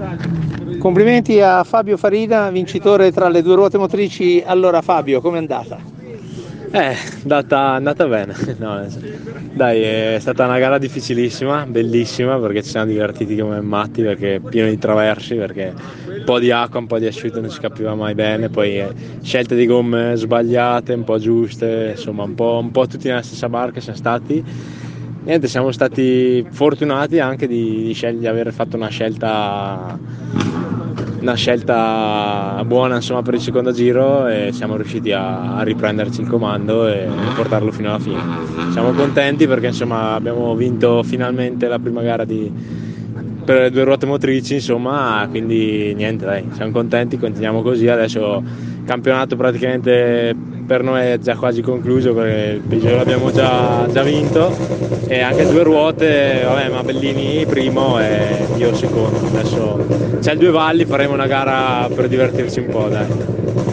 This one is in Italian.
Complimenti a Fabio Farina, vincitore tra le due ruote motrici. Allora Fabio, com'è andata? È andata bene, no, dai, è stata una gara difficilissima, bellissima, perché ci siamo divertiti come matti, perché è pieno di traversi, perché un po' di acqua, un po' di asciutto non si capiva mai bene, poi scelte di gomme sbagliate, un po' giuste, insomma un po' tutti nella stessa barca siamo stati. Niente, siamo stati fortunati anche di aver fatto una scelta buona, insomma, per il secondo giro, e siamo riusciti a riprenderci il comando e portarlo fino alla fine. Siamo contenti perché insomma abbiamo vinto finalmente la prima gara per le due ruote motrici, insomma, quindi niente, dai, siamo contenti, continuiamo così. Adesso il campionato praticamente per noi è già quasi concluso, perché il Peugeot l'abbiamo già vinto, e anche due ruote, vabbè, ma Bellini primo e io secondo. Adesso c'è il Due Valli, faremo una gara per divertirci un po', dai.